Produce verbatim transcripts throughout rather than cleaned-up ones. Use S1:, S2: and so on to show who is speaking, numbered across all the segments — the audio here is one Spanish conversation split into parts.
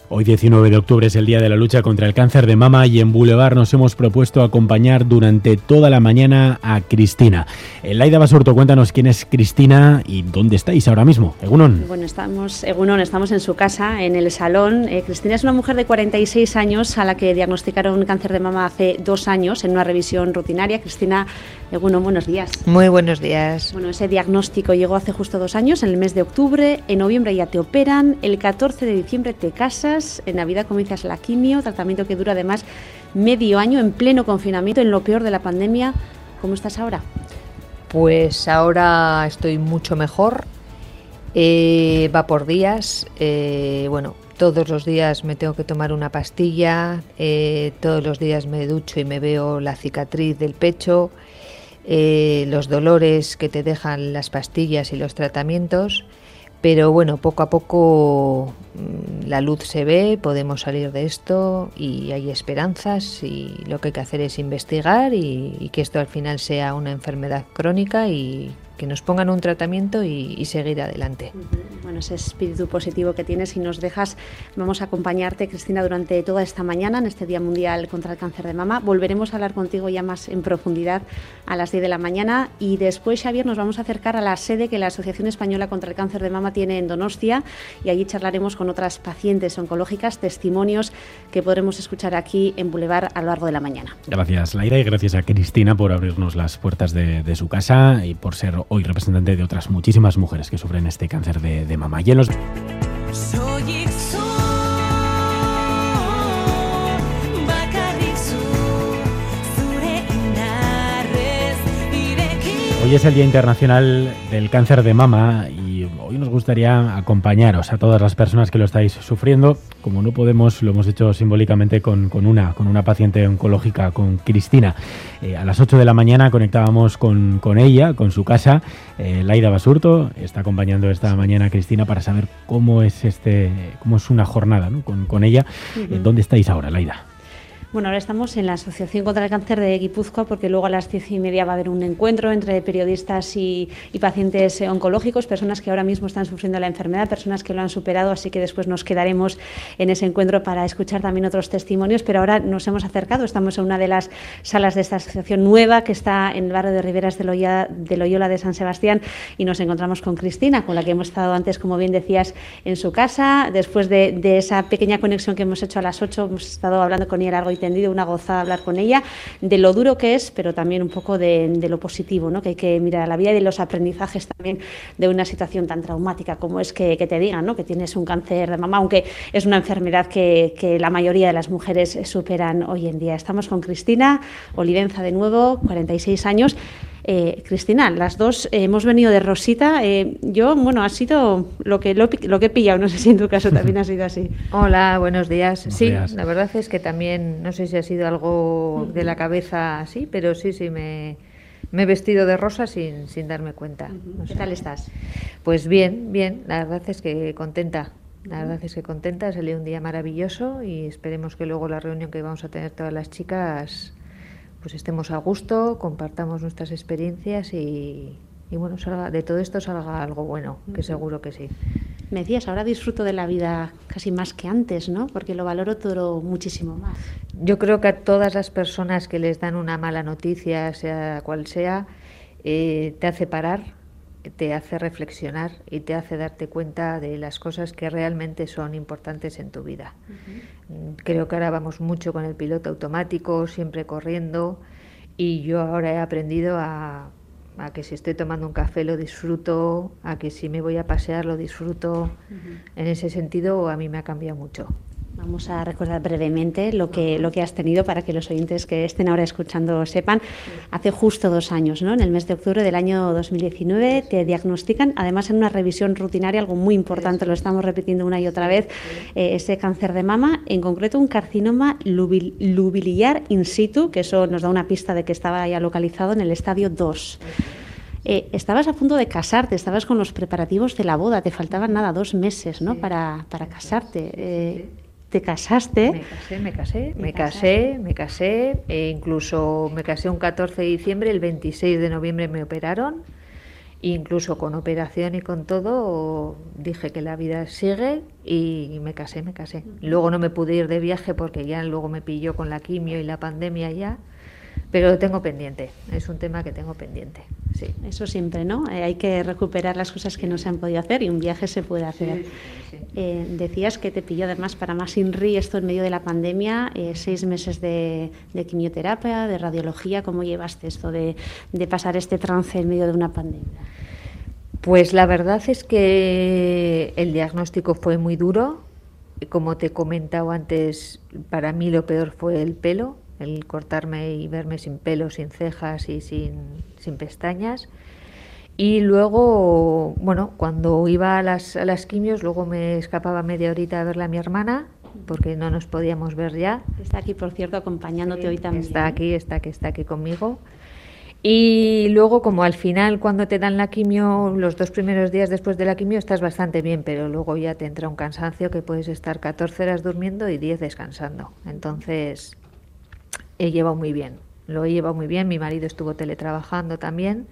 S1: Hoy diecinueve de octubre es el día de la lucha contra el cáncer de mama y en Boulevard nos hemos propuesto acompañar durante toda la mañana a Cristina. Laida Basurto, cuéntanos quién es Cristina y dónde estáis ahora mismo. Egunon.
S2: Bueno, estamos, Egunon, estamos en su casa, en el salón. Eh, Cristina es una mujer de cuarenta y seis años a la que diagnosticaron cáncer de mama hace dos años en una revisión rutinaria. Cristina, Egunon, buenos días.
S3: Muy buenos días.
S2: Bueno, ese diagnóstico llegó hace justo dos años, en el mes de octubre. En noviembre ya te operan, el catorce de diciembre te casas. En Navidad comienzas la quimio, tratamiento que dura además medio año en pleno confinamiento, en lo peor de la pandemia. ¿Cómo estás ahora?
S3: Pues ahora estoy mucho mejor, eh, va por días, eh, bueno, todos los días me tengo que tomar una pastilla, eh, todos los días me ducho y me veo la cicatriz del pecho, eh, los dolores que te dejan las pastillas y los tratamientos. Pero bueno, poco a poco la luz se ve, podemos salir de esto y hay esperanzas y lo que hay que hacer es investigar y, y que esto al final sea una enfermedad crónica y que nos pongan un tratamiento y, y seguir adelante.
S2: Bueno, ese espíritu positivo que tienes y nos dejas, vamos a acompañarte, Cristina, durante toda esta mañana en este Día Mundial contra el Cáncer de Mama. Volveremos a hablar contigo ya más en profundidad a las diez de la mañana y después, Xavier, nos vamos a acercar a la sede que la Asociación Española contra el Cáncer de Mama tiene en Donostia y allí charlaremos con otras pacientes oncológicas, testimonios que podremos escuchar aquí en Boulevard a lo largo de la mañana.
S1: Gracias, Laida, y gracias a Cristina por abrirnos las puertas de, de su casa y por ser hoy representante de otras muchísimas mujeres que sufren este cáncer de, de mama. Y en los... Hoy es el Día Internacional del Cáncer de Mama y hoy nos gustaría acompañaros a todas las personas que lo estáis sufriendo. Como no podemos, lo hemos hecho simbólicamente con, con, una, con una paciente oncológica, con Cristina. Eh, a las ocho de la mañana conectábamos con, con ella, con su casa. Eh, Laida Basurto está acompañando esta mañana a Cristina para saber cómo es, este, cómo es una jornada, ¿no? con, con ella. Uh-huh. Eh, ¿Dónde estáis ahora, Laida?
S2: Bueno, ahora estamos en la Asociación contra el Cáncer de Guipúzcoa porque luego a las diez y media va a haber un encuentro entre periodistas y, y pacientes oncológicos, personas que ahora mismo están sufriendo la enfermedad, personas que lo han superado, así que después nos quedaremos en ese encuentro para escuchar también otros testimonios, pero ahora nos hemos acercado, estamos en una de las salas de esta asociación nueva que está en el barrio de Riberas de Loyola de, Loyola de San Sebastián y nos encontramos con Cristina, con la que hemos estado antes, como bien decías, en su casa. Después de, de esa pequeña conexión que hemos hecho a las ocho, hemos estado hablando con ella largo y tendido, una gozada hablar con ella, de lo duro que es, pero también un poco de, de lo positivo, ¿no? Que hay que mirar a la vida y de los aprendizajes también de una situación tan traumática como es que, que te digan, ¿no? Que tienes un cáncer de mama, aunque es una enfermedad que, que la mayoría de las mujeres superan hoy en día. Estamos con Cristina Olivenza de nuevo, cuarenta y seis años. Eh, Cristina, las dos eh, hemos venido de Rosita. Eh, yo, bueno, ha sido lo que, lo, lo que he pillado, no sé si en tu caso también ha sido así.
S3: Hola, buenos días.
S1: Buenos
S3: sí,
S1: días.
S3: La verdad es que también, no sé si ha sido algo de la cabeza así, pero sí, sí, me, me he vestido de rosa sin, sin darme cuenta.
S2: Uh-huh. ¿Qué tal estás?
S3: Pues bien, bien, la verdad es que contenta. La verdad es que contenta, ha salido un día maravilloso y esperemos que luego la reunión que vamos a tener todas las chicas pues estemos a gusto, compartamos nuestras experiencias y, y bueno, salga, de todo esto salga algo bueno, que seguro que sí.
S2: Me decías, ahora disfruto de la vida casi más que antes, ¿no? Porque lo valoro todo muchísimo más.
S3: Yo creo que a todas las personas que les dan una mala noticia, sea cual sea, eh, te hace parar, te hace reflexionar y te hace darte cuenta de las cosas que realmente son importantes en tu vida. Uh-huh. Creo que ahora vamos mucho con el piloto automático, siempre corriendo, y yo ahora he aprendido a, a que si estoy tomando un café lo disfruto, a que si me voy a pasear lo disfruto. Uh-huh. En ese sentido a mí me ha cambiado mucho.
S2: Vamos a recordar brevemente lo que, lo que has tenido para que los oyentes que estén ahora escuchando sepan. Hace justo dos años, ¿no? En el mes de octubre del año dos mil diecinueve te diagnostican, además en una revisión rutinaria, algo muy importante, lo estamos repitiendo una y otra vez, eh, ese cáncer de mama, en concreto un carcinoma lubil, lubiliar in situ, que eso nos da una pista de que estaba ya localizado en el estadio dos. Eh, estabas a punto de casarte, estabas con los preparativos de la boda, te faltaban nada, dos meses, ¿no? para, para casarte. Eh, ¿Te casaste?
S3: Me casé, me casé, me casé, me casé, e incluso me casé un catorce de diciembre, el veintiséis de noviembre me operaron Incluso con operación y con todo, dije que la vida sigue y me casé, me casé. Luego no me pude ir de viaje porque ya luego me pilló con la quimio y la pandemia ya, pero lo tengo pendiente, es un tema que tengo pendiente, sí.
S2: Eso siempre, ¿no? Eh, hay que recuperar las cosas que no se han podido hacer y un viaje se puede hacer.
S3: Sí, sí, sí.
S2: Eh, decías que te pilló además para más INRI esto en medio de la pandemia, eh, seis meses de, de quimioterapia, de radiología. ¿Cómo llevaste esto de, de pasar este trance en medio de una pandemia?
S3: Pues la verdad es que el diagnóstico fue muy duro. Como te he comentado antes, para mí lo peor fue el pelo, el cortarme y verme sin pelo, sin cejas y sin, sin pestañas. Y luego, bueno, cuando iba a las, a las quimios, luego me escapaba media horita a verla a mi hermana, porque no nos podíamos ver ya.
S2: Está aquí, por cierto, acompañándote
S3: Sí,
S2: hoy también.
S3: Está aquí, está aquí, está aquí conmigo. Y luego, como al final, cuando te dan la quimio, los dos primeros días después de la quimio estás bastante bien, pero luego ya te entra un cansancio que puedes estar catorce horas durmiendo y diez descansando. Entonces, he llevado muy bien, lo he llevado muy bien. Mi marido estuvo teletrabajando también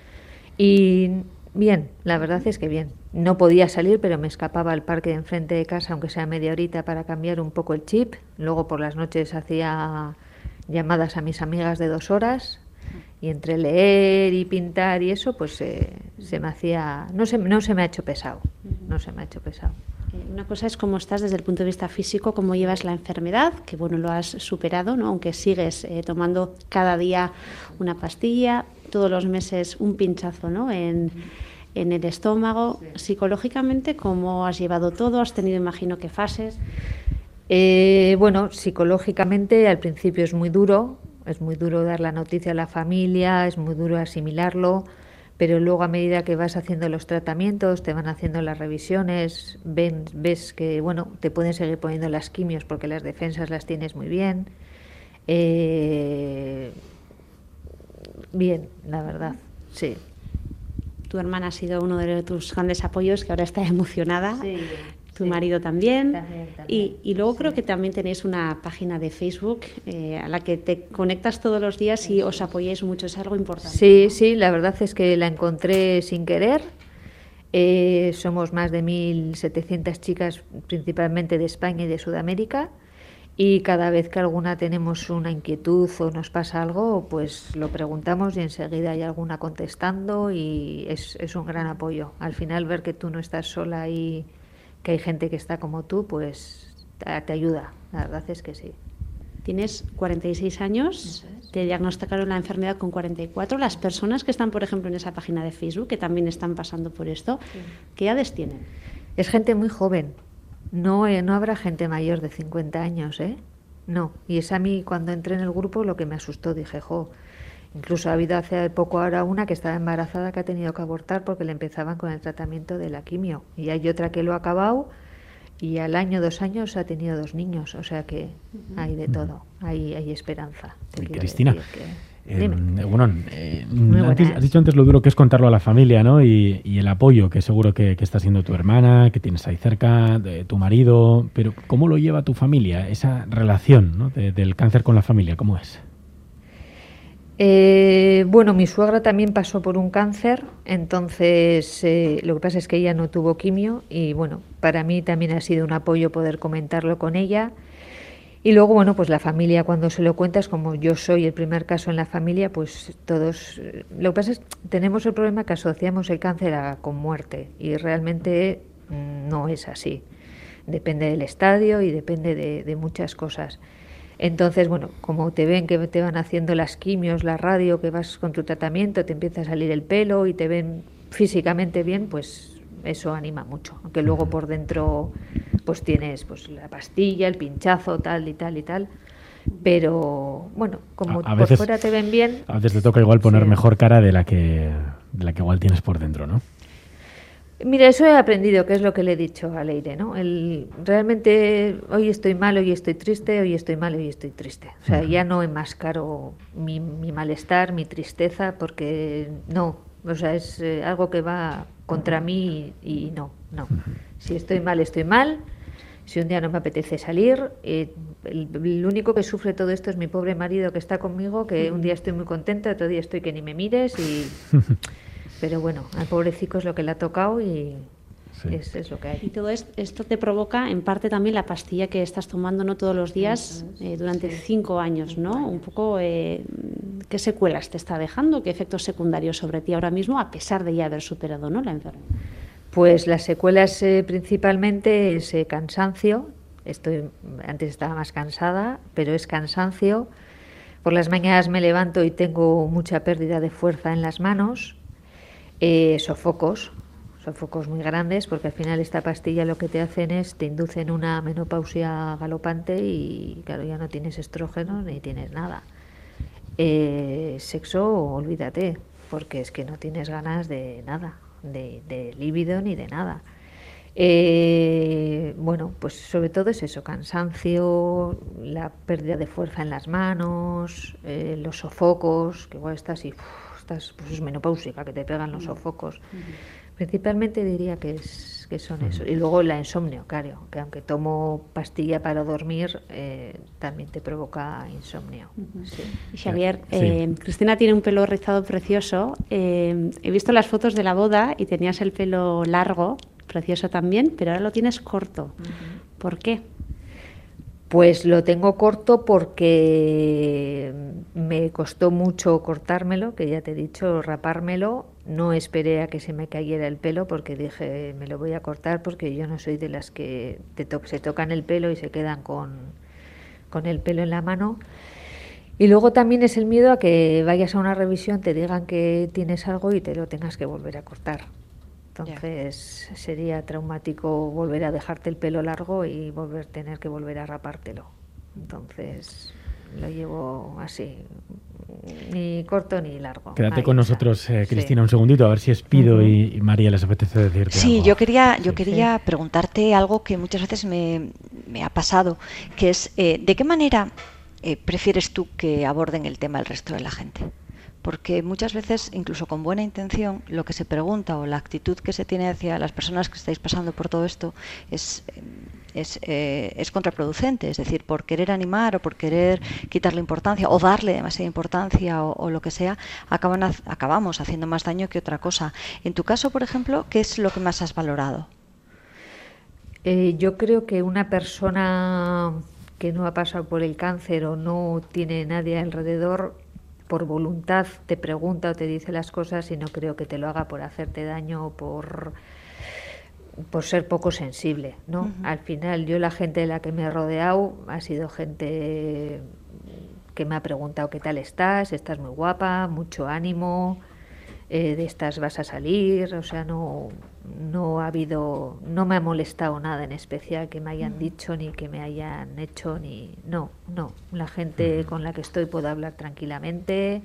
S3: y bien, la verdad es que bien. No podía salir, pero me escapaba al parque de enfrente de casa, aunque sea media horita, para cambiar un poco el chip. Luego por las noches hacía llamadas a mis amigas de dos horas. Y entre leer y pintar y eso, pues eh, se me hacía, no se, no se me ha hecho pesado, no se me ha hecho pesado.
S2: Una cosa es cómo estás desde el punto de vista físico, cómo llevas la enfermedad, que bueno, lo has superado, ¿no? Aunque sigues eh, tomando cada día una pastilla, todos los meses un pinchazo, ¿no? En, en el estómago. Psicológicamente, ¿cómo has llevado todo? ¿Has tenido, imagino, que fases?
S3: Eh, bueno, psicológicamente al principio es muy duro. Es muy duro dar la noticia a la familia, es muy duro asimilarlo, pero luego a medida que vas haciendo los tratamientos, te van haciendo las revisiones, ven, ves que bueno, te pueden seguir poniendo las quimios porque las defensas las tienes muy bien. Eh, bien, la verdad, sí.
S2: Tu hermana ha sido uno de tus grandes apoyos, que ahora está emocionada.
S3: Sí.
S2: Tu
S3: sí.
S2: marido también.
S3: También, también.
S2: Y, y luego
S3: Sí.
S2: creo que también tenéis una página de Facebook eh, a la que te conectas todos los días y os apoyáis mucho. Es algo importante.
S3: Sí,
S2: ¿no?
S3: sí, la verdad es que la encontré sin querer. Eh, somos más de mil setecientas chicas, principalmente de España y de Sudamérica. Y cada vez que alguna tenemos una inquietud o nos pasa algo, pues lo preguntamos y enseguida hay alguna contestando y es, es un gran apoyo. Al final ver que tú no estás sola y que hay gente que está como tú, pues te, te ayuda. La verdad es que sí.
S2: Tienes cuarenta y seis años,
S3: es.
S2: te diagnosticaron la enfermedad con cuarenta y cuatro. Las personas que están, por ejemplo, en esa página de Facebook, que también están pasando por esto, sí. ¿Qué edades tienen?
S3: Es gente muy joven. No, eh, no habrá gente mayor de cincuenta años, ¿eh? No. Y es a mí, cuando entré en el grupo, lo que me asustó. Dije, jo, incluso ha habido hace poco ahora una que estaba embarazada que ha tenido que abortar porque le empezaban con el tratamiento de la quimio. Y hay otra que lo ha acabado y al año, dos años, ha tenido dos niños. O sea que uh-huh. hay de todo, hay, hay esperanza.
S1: Y Cristina,
S3: que...
S1: Eh, bueno, eh,
S3: antes,
S1: has dicho antes lo duro que es contarlo a la familia, ¿no? Y, y el apoyo que seguro que, que está siendo tu hermana, que tienes ahí cerca, de tu marido, pero ¿cómo lo lleva tu familia? Esa relación, ¿no? de, del cáncer con la familia, ¿cómo es?
S3: Eh, bueno, mi suegra también pasó por un cáncer, entonces eh, lo que pasa es que ella no tuvo quimio y bueno, para mí también ha sido un apoyo poder comentarlo con ella. Y luego, bueno, pues la familia cuando se lo cuentas, como yo soy el primer caso en la familia, pues todos... Lo que pasa es que tenemos el problema que asociamos el cáncer a, con muerte y realmente no es así. Depende del estadio y depende de, de muchas cosas. Entonces, bueno, como te ven que te van haciendo las quimios, la radio, que vas con tu tratamiento, te empieza a salir el pelo y te ven físicamente bien, pues eso anima mucho. Aunque luego por dentro pues tienes pues la pastilla, el pinchazo, tal y tal y tal. Pero bueno, como
S1: a, a
S3: por
S1: veces,
S3: fuera te ven bien...
S1: A veces te toca igual poner
S3: sí.
S1: mejor cara de la que de la que igual tienes por dentro, ¿no?
S3: Mira, eso he aprendido, que es lo que le he dicho a Leire, ¿no? El, realmente hoy estoy mal, hoy estoy triste, hoy estoy mal, hoy estoy triste. O sea, uh-huh. ya no enmascaro mi, mi malestar, mi tristeza, porque no, o sea, es eh, algo que va contra mí y, y no, no. Uh-huh. Si estoy mal, estoy mal. Si un día no me apetece salir, eh, el, el único que sufre todo esto es mi pobre marido que está conmigo, que un día estoy muy contenta, otro día estoy que ni me mires y... pero bueno, al pobrecico es lo que le ha tocado y sí. es, es lo que hay.
S2: Y todo esto te provoca, en parte, también la pastilla que estás tomando no todos los días eh, durante sí. cinco años, ¿no? Un poco, eh, ¿qué secuelas te está dejando? ¿Qué efectos secundarios sobre ti ahora mismo, a pesar de ya haber superado, ¿no?, la enfermedad?
S3: Pues las secuelas eh, principalmente es eh, cansancio. Estoy, antes estaba más cansada, pero es cansancio. Por las mañanas me levanto y tengo mucha pérdida de fuerza en las manos, eh, sofocos, sofocos muy grandes, porque al final esta pastilla lo que te hacen es, te inducen una menopausia galopante y claro, ya no tienes estrógeno ni tienes nada. Eh, sexo, olvídate, porque es que no tienes ganas de nada, de, de líbido ni de nada. Eh, bueno, pues sobre todo es eso, cansancio, la pérdida de fuerza en las manos, eh, los sofocos, que igual estás y uf, estás, pues es menopáusica, que te pegan los sofocos. Uh-huh. Principalmente diría que es que son uh-huh. eso. Y luego la insomnio, claro, que aunque tomo pastilla para dormir, eh, también te provoca insomnio. Uh-huh. Sí.
S2: Y Xavier, sí. eh, Cristina tiene un pelo rizado precioso. Eh, he visto las fotos de la boda y tenías el pelo largo, precioso también, pero ahora lo tienes corto. Uh-huh. ¿Por qué?
S3: Pues lo tengo corto porque me costó mucho cortármelo, que ya te he dicho, rapármelo. No esperé a que se me cayera el pelo porque dije, me lo voy a cortar porque yo no soy de las que te to- se tocan el pelo y se quedan con, con el pelo en la mano. Y luego también es el miedo a que vayas a una revisión, te digan que tienes algo y te lo tengas que volver a cortar. Entonces yeah. sería traumático volver a dejarte el pelo largo y volver tener que volver a rapártelo. Entonces lo llevo así, ni corto ni largo.
S1: Quédate
S3: Ahí
S1: con
S3: está.
S1: nosotros, eh, Cristina, sí. un segundito, a ver si Espido uh-huh. y, y María les apetece decirte
S4: sí,
S1: algo.
S4: Yo quería, yo
S1: sí.
S4: quería sí. preguntarte algo que muchas veces me, me ha pasado, que es, eh, ¿de qué manera eh, prefieres tú que aborden el tema el resto de la gente? Porque muchas veces, incluso con buena intención, lo que se pregunta o la actitud que se tiene hacia las personas que estáis pasando por todo esto es, es, eh, es contraproducente. Es decir, por querer animar o por querer quitarle importancia o darle demasiada importancia o, o lo que sea, acaban, acabamos haciendo más daño que otra cosa. En tu caso, por ejemplo, ¿qué es lo que más has valorado?
S3: Eh, yo creo que una persona que no ha pasado por el cáncer o no tiene nadie alrededor, por voluntad te pregunta o te dice las cosas y no creo que te lo haga por hacerte daño o por, por ser poco sensible, ¿no? Uh-huh. Al final yo la gente de la que me he rodeado ha sido gente que me ha preguntado qué tal estás, estás muy guapa, mucho ánimo, eh, de estas vas a salir, o sea, no, no ha habido, no me ha molestado nada en especial que me hayan uh-huh. dicho ni que me hayan hecho ni, no, no, la gente uh-huh. con la que estoy puedo hablar tranquilamente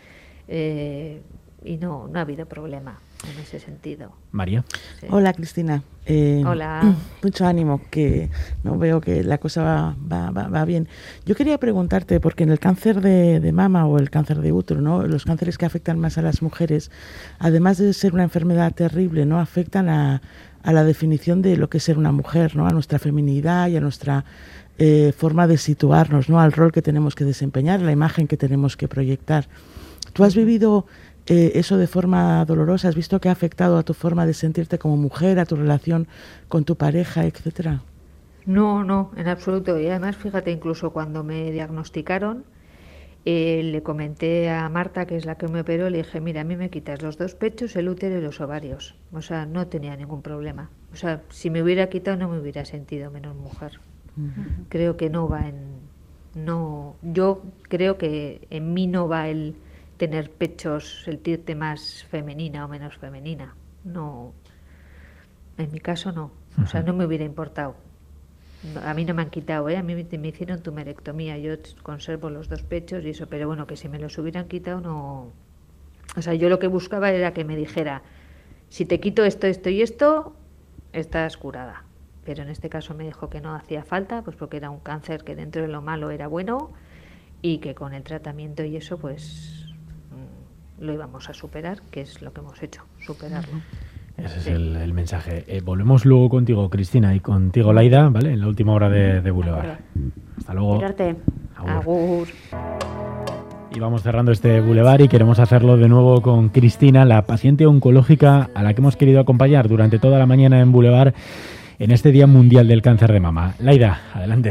S3: eh, y no, no ha habido problema en ese sentido.
S1: María.
S5: Sí. Hola, Cristina. Eh,
S3: Hola.
S5: Mucho ánimo, que no veo que la cosa va, va, va, va bien. Yo quería preguntarte, porque en el cáncer de, de mama o el cáncer de útero, ¿no?, los cánceres que afectan más a las mujeres, además de ser una enfermedad terrible, ¿no?, afectan a, a la definición de lo que es ser una mujer, ¿no?, a nuestra feminidad y a nuestra eh, forma de situarnos, ¿no?, al rol que tenemos que desempeñar, la imagen que tenemos que proyectar. ¿Tú has vivido Eh, eso de forma dolorosa? ¿Has visto que ha afectado a tu forma de sentirte como mujer, a tu relación con tu pareja, etcétera?
S3: No, no, en absoluto. Y además, fíjate, incluso cuando me diagnosticaron, eh, le comenté a Marta, que es la que me operó, le dije, mira, a mí me quitas los dos pechos, el útero y los ovarios. O sea, no tenía ningún problema. O sea, si me hubiera quitado no me hubiera sentido menos mujer. Uh-huh. Creo que no va en... no Yo creo que en mí no va el tener pechos, sentirte más femenina o menos femenina. No, en mi caso no. O sea, no me hubiera importado. No, a mí no me han quitado, ¿eh? A mí me, me hicieron tumerectomía. Yo conservo los dos pechos y eso, pero bueno, que si me los hubieran quitado no... O sea, yo lo que buscaba era que me dijera, si te quito esto, esto y esto, estás curada. Pero en este caso me dijo que no hacía falta, pues porque era un cáncer que dentro de lo malo era bueno y que con el tratamiento y eso, pues lo íbamos a superar, que es lo que hemos hecho, superarlo.
S1: Ese es el, el mensaje. Eh, volvemos luego contigo, Cristina, y contigo, Laida, ¿vale? En la última hora de, de Boulevard. Hasta luego.
S2: Cuídate.
S3: Agur. Agur.
S1: Y vamos cerrando este bulevar y queremos hacerlo de nuevo con Cristina, la paciente oncológica a la que hemos querido acompañar durante toda la mañana en Bulevar en este Día Mundial del Cáncer de Mama. Laida, adelante.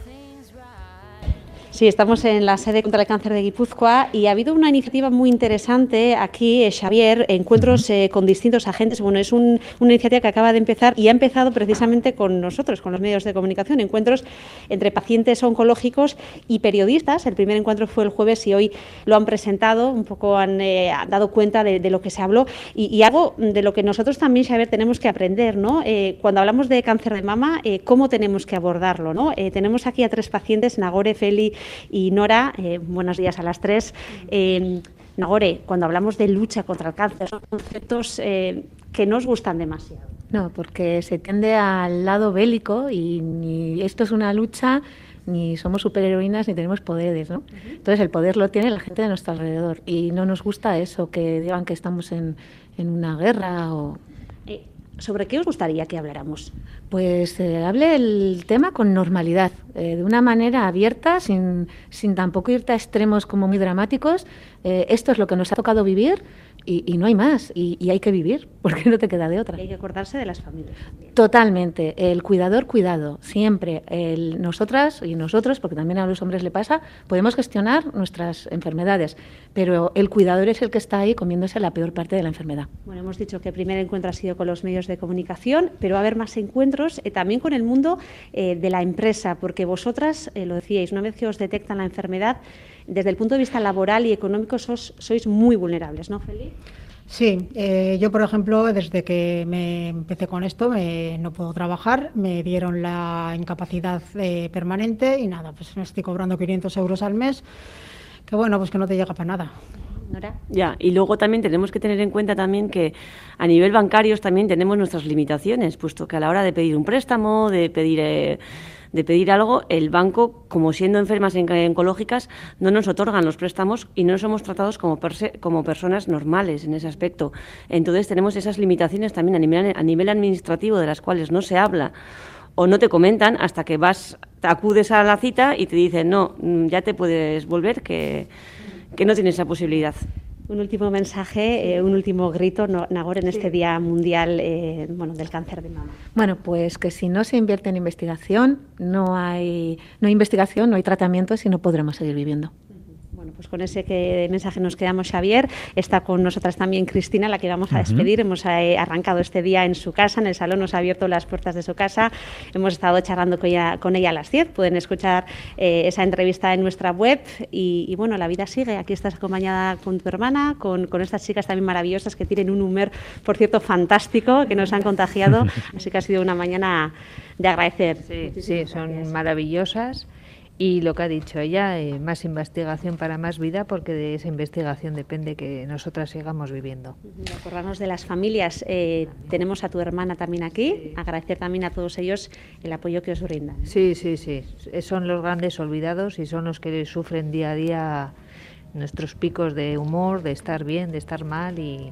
S2: Sí, estamos en la sede contra el cáncer de Guipúzcoa y ha habido una iniciativa muy interesante aquí, eh, Xavier, encuentros eh, con distintos agentes. Bueno, es un, una iniciativa que acaba de empezar y ha empezado precisamente con nosotros, con los medios de comunicación, encuentros entre pacientes oncológicos y periodistas. El primer encuentro fue el jueves y hoy lo han presentado, un poco han, eh, han dado cuenta de, de lo que se habló y, y algo de lo que nosotros también, Xavier, tenemos que aprender, ¿no? Eh, cuando hablamos de cáncer de mama, eh, ¿cómo tenemos que abordarlo, ¿no? Eh, tenemos aquí a tres pacientes, Nagore, Feli y Nora. Eh, buenos días a las tres. Eh, Nagore, cuando hablamos de lucha contra el cáncer, son conceptos eh, que no os gustan demasiado.
S6: No, porque se tiende al lado bélico y ni esto es una lucha, ni somos superheroínas, ni tenemos poderes, ¿no? Uh-huh. Entonces el poder lo tiene la gente de nuestro alrededor y no nos gusta eso, que digan que estamos en, en una guerra o...
S2: Eh, ¿Sobre qué os gustaría que habláramos?
S6: Pues eh, hable el tema con normalidad, eh, de una manera abierta, sin, sin tampoco irte a extremos como muy dramáticos. Eh, esto es lo que nos ha tocado vivir y, y no hay más, y, y hay que vivir, porque no te queda de otra.
S2: Y hay que acordarse de las familias.
S6: Totalmente. El cuidador, cuidado. Siempre. El, nosotras y nosotros, porque también a los hombres le pasa, podemos gestionar nuestras enfermedades, pero el cuidador es el que está ahí comiéndose la peor parte de la enfermedad.
S2: Bueno, hemos dicho que el primer encuentro ha sido con los medios de comunicación, pero va a haber más encuentros eh, también con el mundo eh, de la empresa, porque vosotras, eh, lo decíais, una vez que os detectan la enfermedad, desde el punto de vista laboral y económico sos, sois muy vulnerables, ¿no, Feli?
S7: Sí, eh, yo por ejemplo, desde que me empecé con esto, me, no puedo trabajar, me dieron la incapacidad eh, permanente y nada, pues me estoy cobrando quinientos euros al mes, que bueno, pues que no te llega para nada.
S2: ¿Nora?
S8: Ya, y luego también tenemos que tener en cuenta también que a nivel bancarios también tenemos nuestras limitaciones, puesto que a la hora de pedir un préstamo, de pedir... Eh, de pedir algo, el banco, como siendo enfermas oncológicas, no nos otorgan los préstamos y no somos tratados como, perse, como personas normales en ese aspecto. Entonces tenemos esas limitaciones también a nivel, a nivel administrativo de las cuales no se habla o no te comentan hasta que vas, te acudes a la cita y te dicen, no, ya te puedes volver, que, que no tienes esa posibilidad.
S2: Un último mensaje, eh, un último grito, Nagore, en este Día Mundial eh, bueno, del Cáncer de Mama.
S6: Bueno, pues que si no se invierte en investigación, no hay, no hay investigación, no hay tratamientos y no podremos seguir viviendo.
S2: Bueno, pues con ese que mensaje nos quedamos, Xavier. Está con nosotras también Cristina, la que vamos a despedir. Uh-huh. Hemos eh, arrancado este día en su casa, en el salón, nos ha abierto las puertas de su casa. Hemos estado charlando con ella, con ella a las diez. Pueden escuchar eh, esa entrevista en nuestra web. Y, y bueno, la vida sigue. Aquí estás acompañada con tu hermana, con, con estas chicas también maravillosas que tienen un humor, por cierto, fantástico, que nos han contagiado. Así que ha sido una mañana de agradecer.
S3: Sí, sí, son gracias. Maravillosas. Y lo que ha dicho ella, eh, más investigación para más vida, porque de esa investigación depende que nosotras sigamos viviendo.
S2: Acordarnos de las familias. Eh, tenemos a tu hermana también aquí. Sí. Agradecer también a todos ellos el apoyo que os brindan.
S3: Sí, sí, sí. Son los grandes olvidados y son los que sufren día a día nuestros picos de humor, de estar bien, de estar mal y...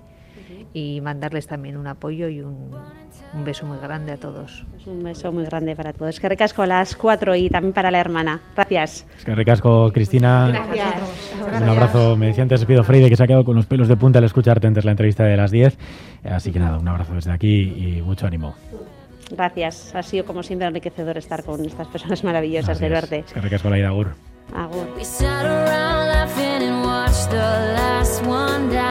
S3: y mandarles también un apoyo y un, un beso muy grande a todos.
S2: Pues un beso muy grande para todos. Es que recasco a las cuatro y también para la hermana. Gracias.
S1: Es que recasco, Cristina.
S2: Gracias.
S1: Gracias. Un abrazo. Me decía antes, pido Freire, que se ha quedado con los pelos de punta al escucharte antes la entrevista de las diez. Así que nada, un abrazo desde aquí y mucho ánimo.
S2: Gracias. Ha sido como siempre enriquecedor estar con estas personas maravillosas del verde.
S1: Es que recasco, Laida, agur.
S2: Agur.